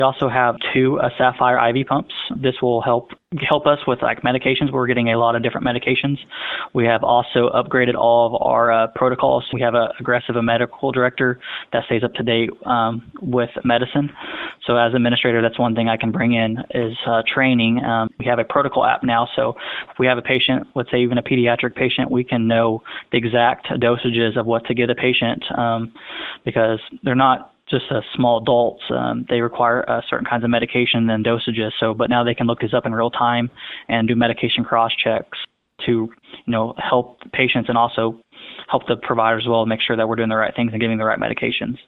We also have 2 Sapphire IV pumps. This will help us with medications. We're getting a lot of different medications. We have also upgraded all of our protocols. We have a medical director that stays up to date with medicine. So as administrator, that's one thing I can bring in is training. We have a protocol app now, so if we have a patient, let's say even a pediatric patient, we can know the exact dosages of what to give the patient because they're not just small adults. They require certain kinds of medication and dosages. But now they can look this up in real time and do medication cross checks to, help patients and also help the providers as well make sure that we're doing the right things and giving the right medications.